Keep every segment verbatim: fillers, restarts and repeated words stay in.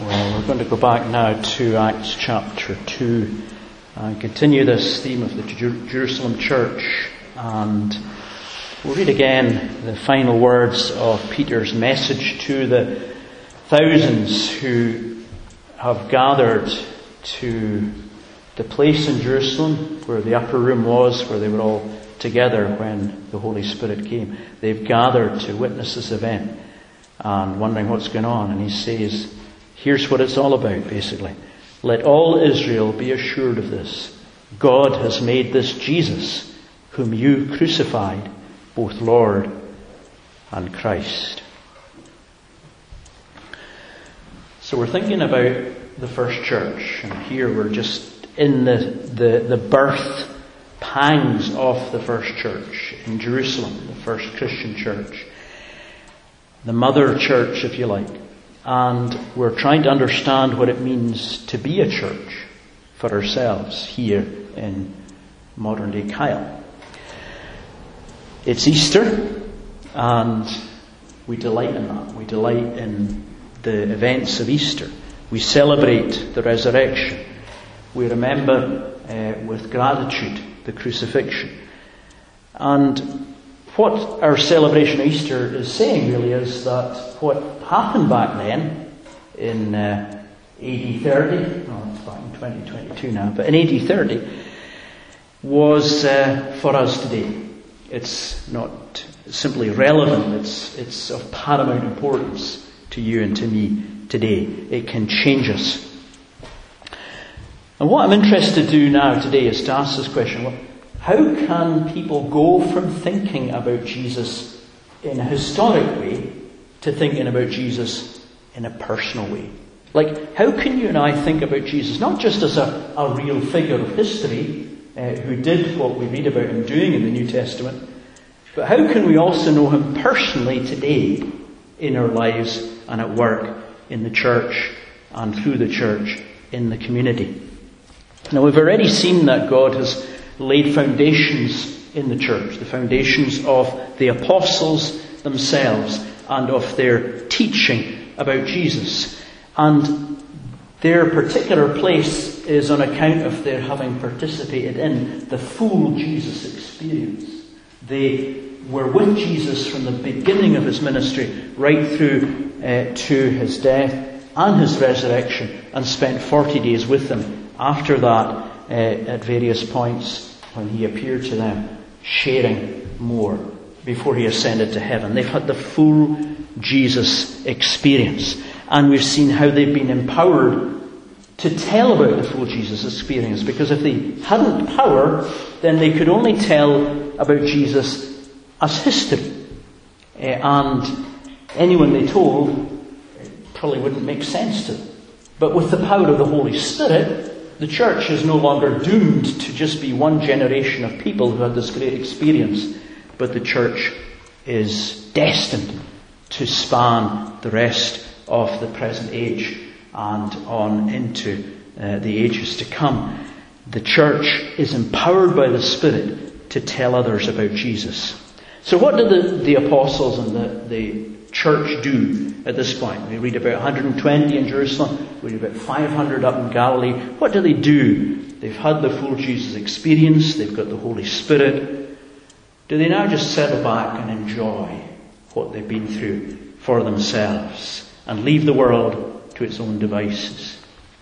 Well, we're going to go back now to Acts chapter two and continue this theme of the Jer- Jerusalem church. And we'll read again the final words of Peter's message to the thousands who have gathered to the place in Jerusalem where the upper room was, where they were all together when the Holy Spirit came. They've gathered to witness this event and wondering what's going on. And he says, here's what it's all about, basically. Let all Israel be assured of this. God has made this Jesus, whom you crucified, both Lord and Christ. So we're thinking about the first church, and here we're just in the, the, the birth pangs of the first church in Jerusalem, the first Christian church. The mother church, if you like. And we're trying to understand what it means to be a church for ourselves here in modern day Kyle. It's Easter, and we delight in that. We delight in the events of Easter. We celebrate the resurrection. We remember uh, with gratitude the crucifixion. And what our celebration of Easter is saying really is that what happened back then in uh, A D thirty, no, it's back in twenty twenty-two now, but in A D thirty was uh, for us today. It's not simply relevant, it's, it's of paramount importance to you and to me today. It can change us. And what I'm interested to do now today is to ask this question: what, how can people go from thinking about Jesus in a historic way to thinking about Jesus in a personal way? Like, how can you and I think about Jesus not just as a, a real figure of history uh, who did what we read about him doing in the New Testament, but how can we also know him personally today in our lives and at work in the church and through the church in the community? Now, we've already seen that God has laid foundations in the church, the foundations of the apostles themselves and of their teaching about Jesus. And their particular place is on account of their having participated in the full Jesus experience. They were with Jesus from the beginning of his ministry right through uh, to his death and his resurrection, and spent forty days with them after that uh, at various points when he appeared to them, sharing more before he ascended to heaven. They've had the full Jesus experience. And we've seen how they've been empowered to tell about the full Jesus experience. Because if they hadn't power, then they could only tell about Jesus as history. Uh, and anyone they told probably wouldn't make sense to them. But with the power of the Holy Spirit, the church is no longer doomed to just be one generation of people who had this great experience, but the church is destined to span the rest of the present age and on into uh, the ages to come. The church is empowered by the Spirit to tell others about Jesus. So what did the, the apostles and the, the church do at this point? We read about one hundred twenty in Jerusalem. We read about five hundred up in Galilee. What do they do? They've had the full Jesus experience. They've got the Holy Spirit. Do they now just settle back and enjoy what they've been through for themselves and leave the world to its own devices?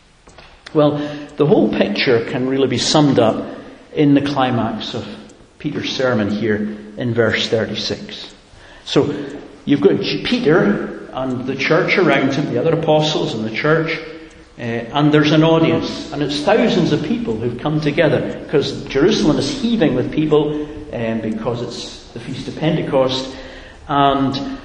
Well, the whole picture can really be summed up in the climax of Peter's sermon here in verse thirty-six. So you've got Peter and the church around him, the other apostles and the church, uh, and there's an audience, and it's thousands of people who've come together because Jerusalem is heaving with people um, because it's the Feast of Pentecost, and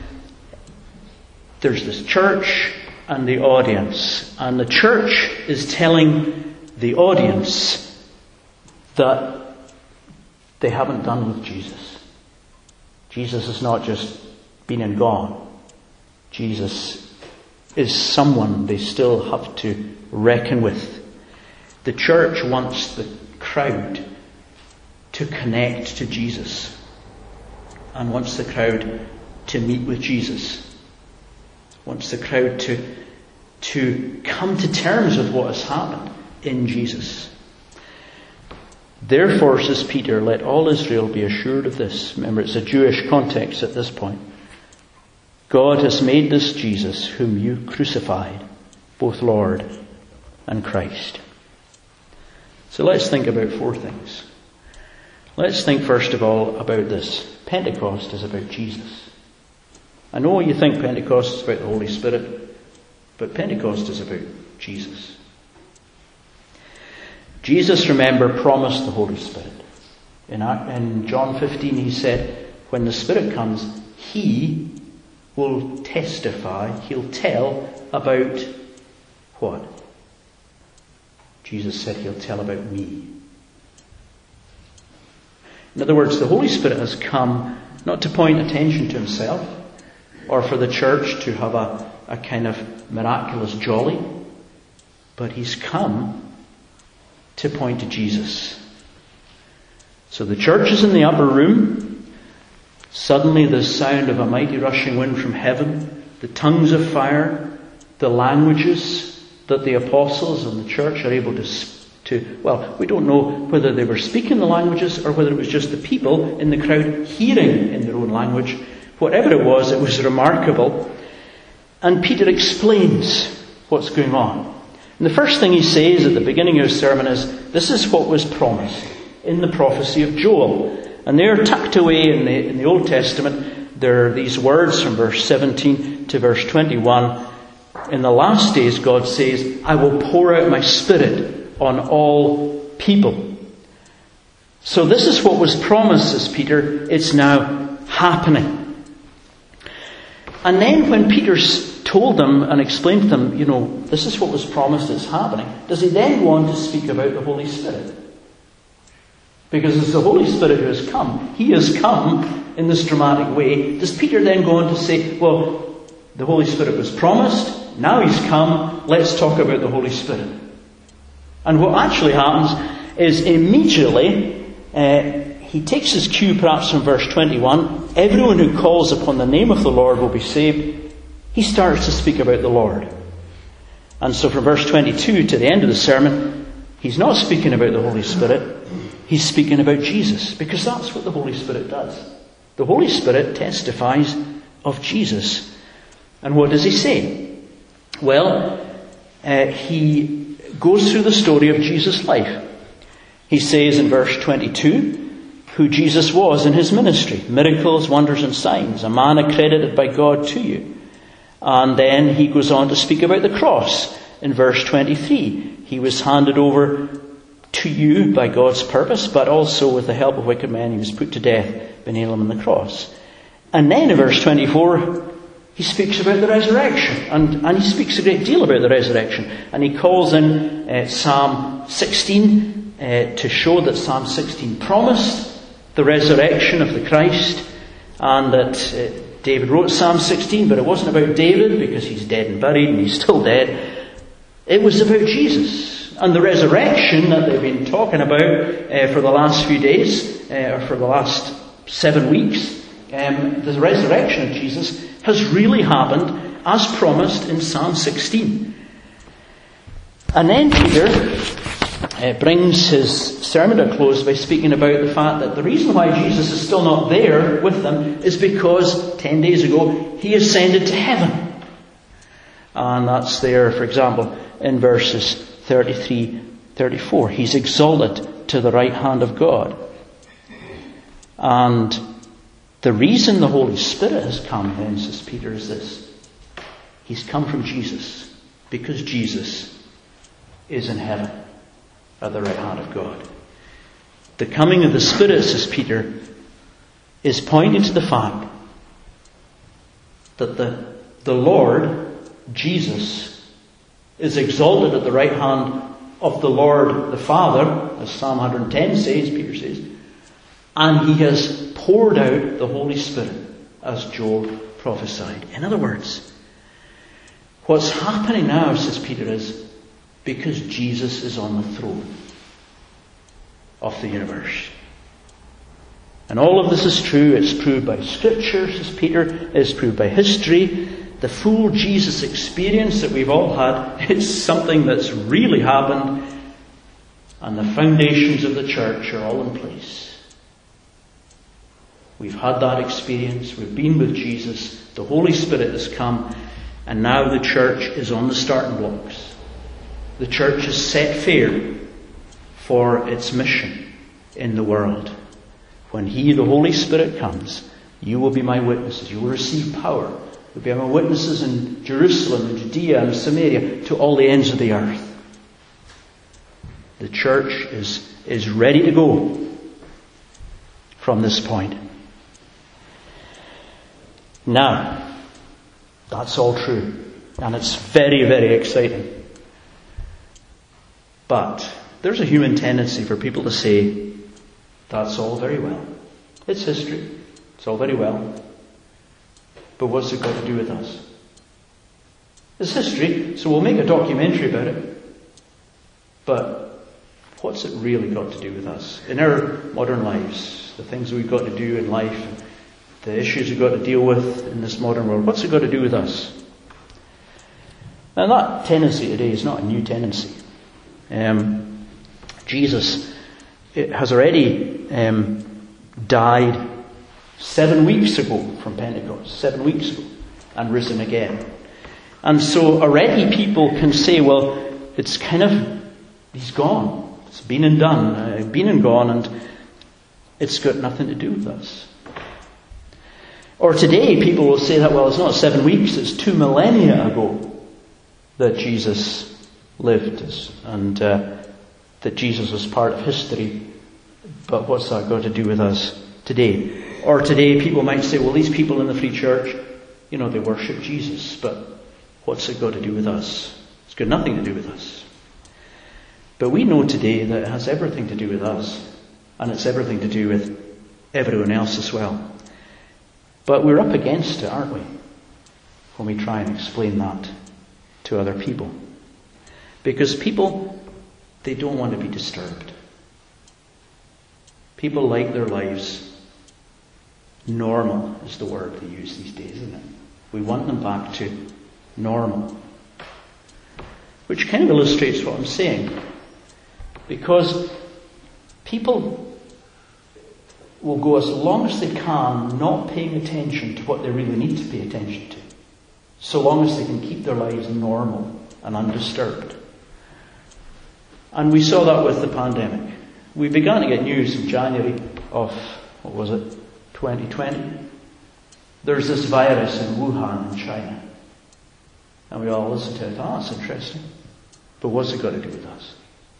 there's this church and the audience, and the church is telling the audience that they haven't done with Jesus. Jesus is not just been and gone. Jesus is someone they still have to reckon with. The church wants the crowd to connect to Jesus and wants the crowd to meet with Jesus. Wants the crowd to to come to terms with what has happened in Jesus. Therefore, says Peter, let all Israel be assured of this. Remember, it's a Jewish context at this point. God has made this Jesus, whom you crucified, both Lord and Christ. So let's think about four things. Let's think first of all about this. Pentecost is about Jesus. I know you think Pentecost is about the Holy Spirit, but Pentecost is about Jesus. Jesus, remember, promised the Holy Spirit. In, in John fifteen, he said, when the Spirit comes, he will testify, he'll tell about what? Jesus said he'll tell about me. In other words, the Holy Spirit has come not to point attention to himself or for the church to have a, a kind of miraculous jolly, but he's come to point to Jesus. So the church is in the upper room. Suddenly the sound of a mighty rushing wind from heaven, the tongues of fire, the languages that the apostles and the church are able to, to, well, we don't know whether they were speaking the languages or whether it was just the people in the crowd hearing in their own language. Whatever it was, it was remarkable. And Peter explains what's going on. And the first thing he says at the beginning of his sermon is, this is what was promised in the prophecy of Joel. And they're tucked away in the, in the Old Testament. There are these words from verse seventeen to verse twenty-one. In the last days, God says, I will pour out my Spirit on all people. So this is what was promised, says Peter. It's now happening. And then when Peter's told them and explained to them, you know, this is what was promised, it's happening, does he then go on to speak about the Holy Spirit? Because it's the Holy Spirit who has come. He has come in this dramatic way. Does Peter then go on to say, well, the Holy Spirit was promised, now he's come, let's talk about the Holy Spirit. And what actually happens is immediately, uh, he takes his cue perhaps from verse twenty-one, everyone who calls upon the name of the Lord will be saved. He starts to speak about the Lord. And so from verse twenty-two to the end of the sermon, he's not speaking about the Holy Spirit, he's speaking about Jesus, because that's what the Holy Spirit does. The Holy Spirit testifies of Jesus. And what does he say? Well, uh, he goes through the story of Jesus' life. He says in verse twenty-two, who Jesus was in his ministry, miracles, wonders and signs, a man accredited by God to you. And then he goes on to speak about the cross. In verse twenty-three, he was handed over to you by God's purpose, but also with the help of wicked men, he was put to death by nailing him on the cross. And then in verse twenty-four, he speaks about the resurrection, and, and he speaks a great deal about the resurrection. And he calls in uh, Psalm sixteen uh, to show that Psalm sixteen promised the resurrection of the Christ, and that uh, David wrote Psalm sixteen, but it wasn't about David because he's dead and buried and he's still dead. It was about Jesus and the resurrection that they've been talking about uh, for the last few days, uh, or for the last seven weeks. Um, the resurrection of Jesus has really happened as promised in Psalm sixteen. And then Peter uh, brings his sermon to a close by speaking about the fact that the reason why Jesus is still not there with them is because ten days ago he ascended to heaven. And that's there, for example, in verses thirty-three, thirty-four. He's exalted to the right hand of God. And the reason the Holy Spirit has come, then, says Peter, is this. He's come from Jesus, because Jesus is in heaven at the right hand of God. The coming of the Spirit, says Peter, is pointing to the fact that the, the Lord, Jesus, is exalted at the right hand of the Lord the Father, as Psalm one hundred ten says, Peter says, and he has poured out the Holy Spirit, as Joel prophesied. In other words, what's happening now, says Peter, is because Jesus is on the throne of the universe. And all of this is true. It's proved by Scripture, says Peter. It's proved by history. the full Jesus experience that we've all had, is something that's really happened, and the foundations of the church are all in place. We've had that experience, we've been with Jesus, the Holy Spirit has come, and now the church is on the starting blocks. The church is set fair for its mission in the world. When He, the Holy Spirit, comes, you will be my witnesses. You will receive power. You'll be my witnesses in Jerusalem, and Judea, and Samaria, to all the ends of the earth. The church is, is ready to go from this point. Now, that's all true. And it's very, very exciting. But there's a human tendency for people to say, that's all very well. It's history. It's all very well. But what's it got to do with us? It's history, so we'll make a documentary about it. But what's it really got to do with us? In our modern lives, the things we've got to do in life, the issues we've got to deal with in this modern world, what's it got to do with us? Now that tendency today is not a new tendency. Um, Jesus has already um, died seven weeks ago from Pentecost, seven weeks ago, and risen again. And so already people can say, well, it's kind of, He's gone. It's been and done, uh, been and gone, and it's got nothing to do with us. Or today people will say that, well, it's not seven weeks, it's two millennia ago that Jesus lived, and uh, that Jesus was part of history. But what's that got to do with us today? Or today people might say, well, these people in the Free Church, you know, they worship Jesus, but what's it got to do with us? It's got nothing to do with us. But we know today that it has everything to do with us, and it's everything to do with everyone else as well. But we're up against it, aren't we, when we try and explain that to other people? Because people, they don't want to be disturbed. People like their lives normal, is the word they use these days, isn't it? We want them back to normal. Which kind of illustrates what I'm saying. Because people will go as long as they can not paying attention to what they really need to pay attention to, so long as they can keep their lives normal and undisturbed. And we saw that with the pandemic. We began to get news in January of, what was it, twenty twenty. There's this virus in Wuhan in China. And we all listened to it. Oh, that's interesting. But what's it got to do with us?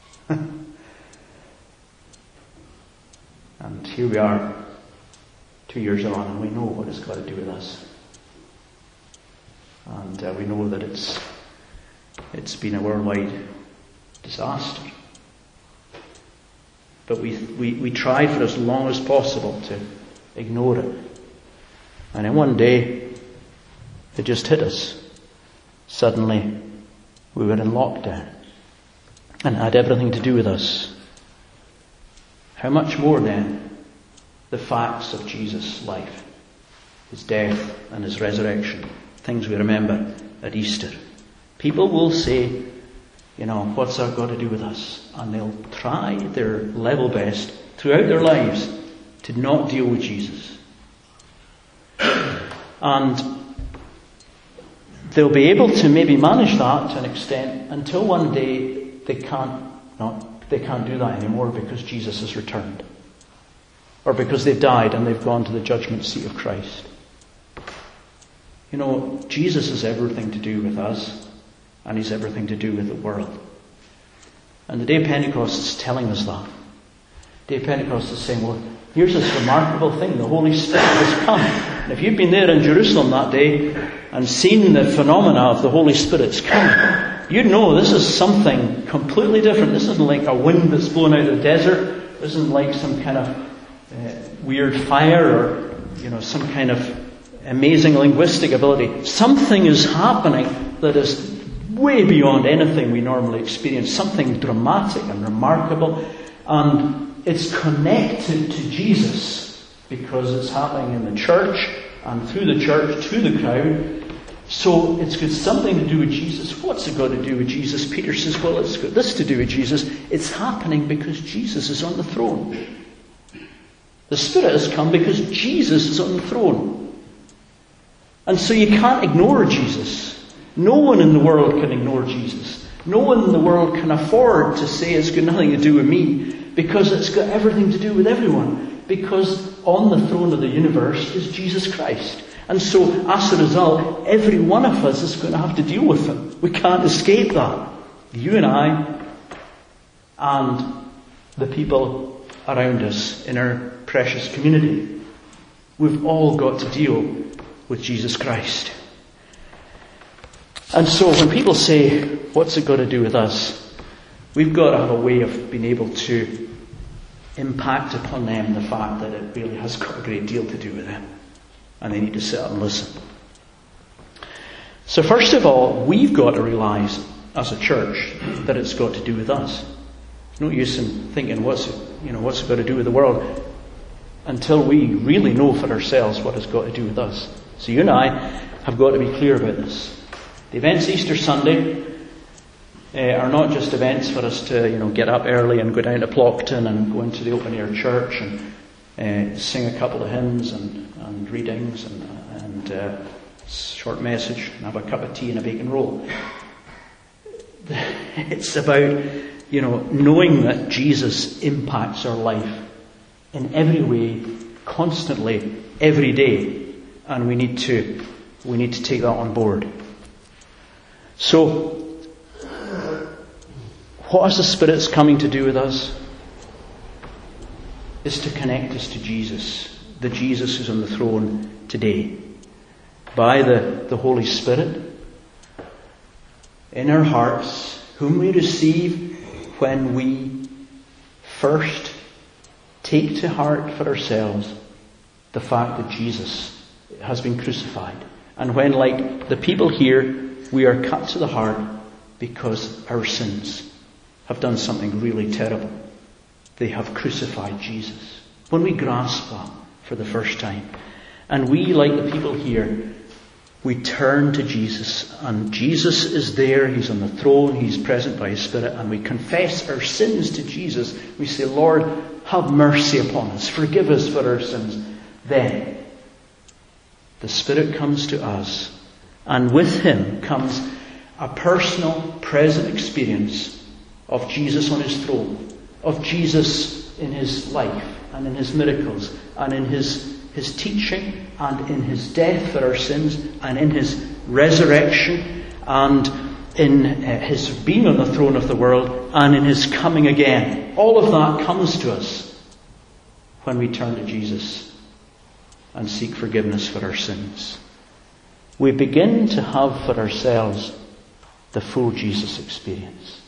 And here we are, two years on, and we know what it's got to do with us. And uh, we know that it's it's been a worldwide disaster. But we, we, we tried for as long as possible to ignore it. And then one day, it just hit us. Suddenly, we were in lockdown. And it had everything to do with us. How much more then the facts of Jesus' life, His death and His resurrection, things we remember at Easter. People will say, you know, what's that got to do with us? And they'll try their level best throughout their lives to not deal with Jesus. And they'll be able to maybe manage that to an extent until one day they can't not they can't do that anymore because Jesus has returned. Or because they've died and they've gone to the judgment seat of Christ. You know, Jesus has everything to do with us, and He's everything to do with the world. And the day of Pentecost is telling us that. The day of Pentecost is saying, well, here's this remarkable thing, the Holy Spirit has come. And if you've been there in Jerusalem that day and seen the phenomena of the Holy Spirit's coming, you know this is something completely different. This isn't like a wind that's blown out of the desert. This isn't like some kind of uh, weird fire or, you know, some kind of amazing linguistic ability. Something is happening that is way beyond anything we normally experience. Something dramatic and remarkable. And it's connected to Jesus because it's happening in the church and through the church to the crowd. So it's got something to do with Jesus. What's it got to do with Jesus? Peter says, well, it's got this to do with Jesus. It's happening because Jesus is on the throne. The Spirit has come because Jesus is on the throne. And so you can't ignore Jesus. No one in the world can ignore Jesus. No one in the world can afford to say it's got nothing to do with me, because it's got everything to do with everyone. Because on the throne of the universe is Jesus Christ. And so, as a result, every one of us is going to have to deal with him. We can't escape that. You and I, and the people around us in our precious community. We've all got to deal with Jesus Christ. And so, when people say, what's it got to do with us? We've got to have a way of being able to impact upon them the fact that it really has got a great deal to do with them. And they need to sit up and listen. So first of all, we've got to realise as a church that it's got to do with us. There's no use in thinking what's it, you know, what's it got to do with the world until we really know for ourselves what it's got to do with us. So you and I have got to be clear about this. The events Easter Sunday uh, are not just events for us to, you know, get up early and go down to Plockton and go into the open air church and uh, sing a couple of hymns and, and readings and, and uh, short message and have a cup of tea and a bacon roll. It's about, you know, knowing that Jesus impacts our life in every way, constantly, every day, and we need to we need to take that on board. So, what is the Spirit's coming to do with us? Is to connect us to Jesus, the Jesus who's on the throne today, by the, the Holy Spirit in our hearts, whom we receive when we first take to heart for ourselves the fact that Jesus has been crucified. And when, like the people here, we are cut to the heart because our sins have done something really terrible. They have crucified Jesus. When we grasp that for the first time, and we, like the people here, we turn to Jesus, and Jesus is there, He's on the throne, He's present by His Spirit, and we confess our sins to Jesus. We say, Lord, have mercy upon us, forgive us for our sins. Then, the Spirit comes to us, and with Him comes a personal, present experience of Jesus on His throne, of Jesus in His life, and in His miracles, and in His His teaching, and in His death for our sins, and in His resurrection, and in uh, His being on the throne of the world, and in His coming again. All of that comes to us when we turn to Jesus and seek forgiveness for our sins. We begin to have for ourselves the full Jesus experience.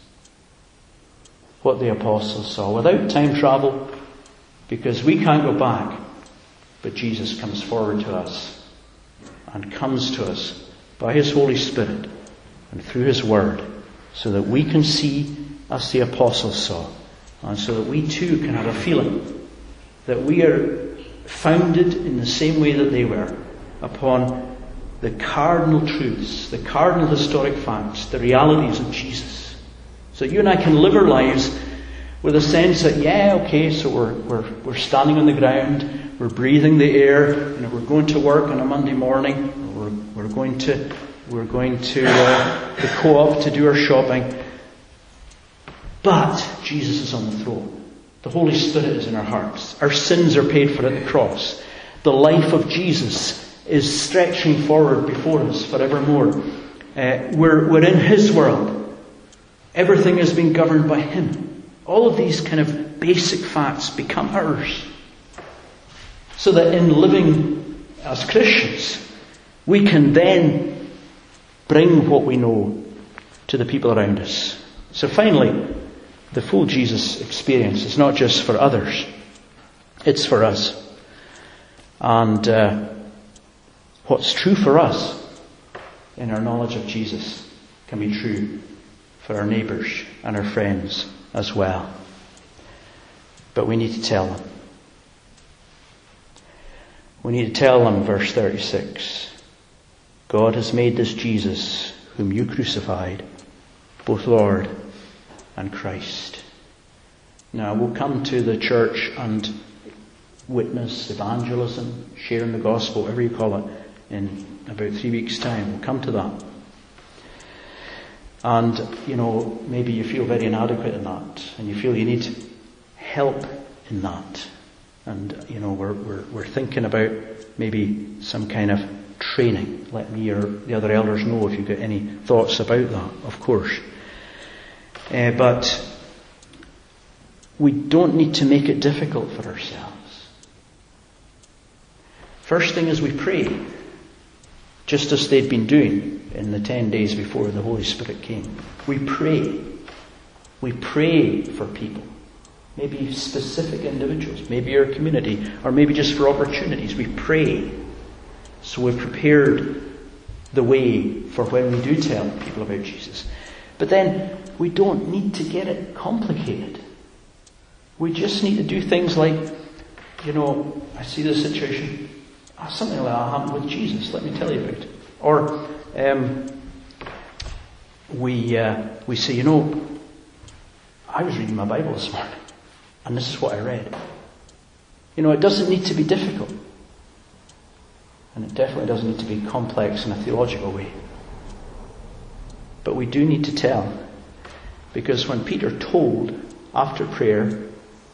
What the apostles saw, without time travel, because we can't go back. But Jesus comes forward to us and comes to us by His Holy Spirit and through His Word, so that we can see as the apostles saw, and so that we too can have a feeling that we are founded in the same way that they were, upon the cardinal truths, the cardinal historic facts, the realities of Jesus. So you and I can live our lives with a sense that, yeah, okay, so we're we're we're standing on the ground. We're breathing the air, you know, we're going to work on a Monday morning, we're, we're going to we're going to uh, the co-op to do our shopping. But Jesus is on the throne. The Holy Spirit is in our hearts. Our sins are paid for at the cross. The life of Jesus is stretching forward before us forevermore. Uh, we're, we're in His world. Everything has been governed by Him. All of these kind of basic facts become ours. So that in living as Christians, we can then bring what we know to the people around us. So finally, the full Jesus experience is not just for others, it's for us. And uh, what's true for us in our knowledge of Jesus can be true for our neighbours and our friends as well. But we need to tell them. We need to tell them, verse thirty-six, God has made this Jesus, whom you crucified, both Lord and Christ. Now we'll come to the church and witness, evangelism, sharing the gospel, whatever you call it, in about three weeks' time. We'll come to that. And, you know, maybe you feel very inadequate in that, and you feel you need help in that. And, you know, we're, we're, we're thinking about maybe some kind of training. Let me or the other elders know if you've got any thoughts about that, of course. Uh, but we don't need to make it difficult for ourselves. First thing is we pray, just as they'd been doing in the ten days before the Holy Spirit came. We pray. We pray for people. Maybe specific individuals, maybe our community, or maybe just for opportunities. We pray. So we've prepared the way for when we do tell people about Jesus. But then we don't need to get it complicated. We just need to do things like, you know, I see this situation, oh, something like that happened with Jesus, let me tell you about it. Or um, we uh, we say, you know, I was reading my Bible this morning, and this is what I read. You know, it doesn't need to be difficult. And it definitely doesn't need to be complex in a theological way. But we do need to tell. Because when Peter told after prayer,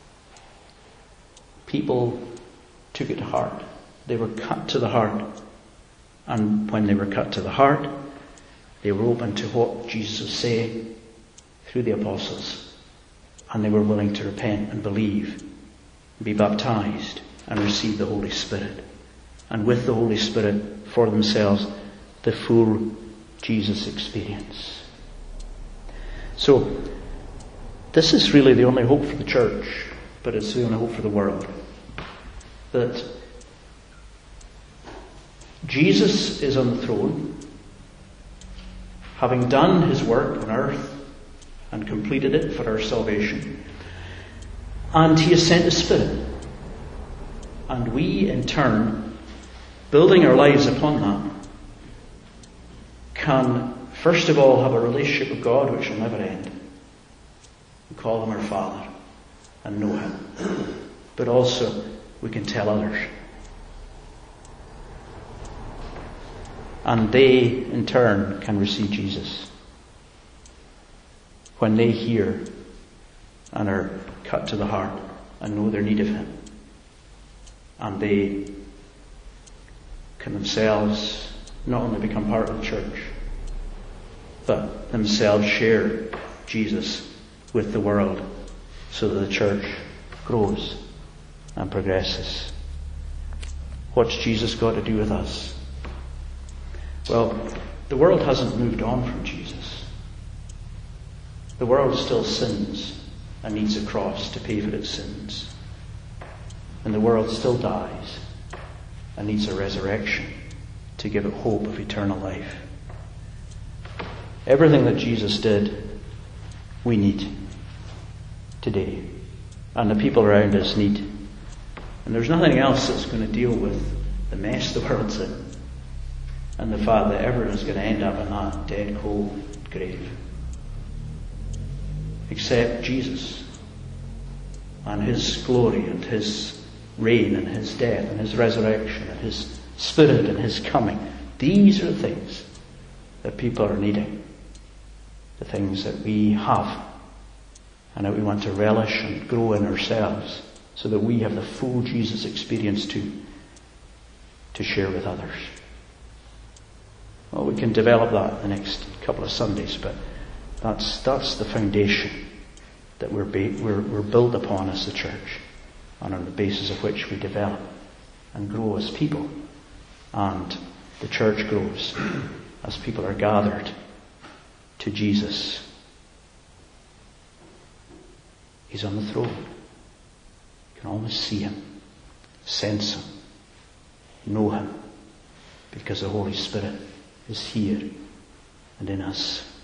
people took it to heart. They were cut to the heart. And when they were cut to the heart, they were open to what Jesus was saying through the apostles. And they were willing to repent and believe, be baptized, and receive the Holy Spirit. And with the Holy Spirit, for themselves, the full Jesus experience. So, this is really the only hope for the church, but it's the only hope for the world. That Jesus is on the throne, having done his work on earth and completed it for our salvation. And he has sent his Spirit. And we, in turn, building our lives upon that, can first of all have a relationship with God which will never end. We call him our Father and know him. But also we can tell others. And they in turn can receive Jesus. When they hear and are cut to the heart and know their need of him. And they can themselves not only become part of the church, but themselves share Jesus with the world so that the church grows and progresses. What's Jesus got to do with us? Well, the world hasn't moved on from Jesus. The world still sins and needs a cross to pay for its sins. And the world still dies and needs a resurrection to give it hope of eternal life. Everything that Jesus did, we need today. And the people around us need. And there's nothing else that's going to deal with the mess the world's in and the fact that everyone is going to end up in that dead, cold grave. Except Jesus and his glory and his reign and his death and his resurrection and his Spirit and his coming. These are the things that people are needing. The things that we have and that we want to relish and grow in ourselves so that we have the full Jesus experience too, to share with others. Well, we can develop that in the next couple of Sundays, but that's that's the foundation that we're, ba- we're, we're built upon as the church, and on the basis of which we develop and grow as people. And the church grows as people are gathered to Jesus. He's on the throne. You can almost see him, sense him, know him, because the Holy Spirit is here and in us.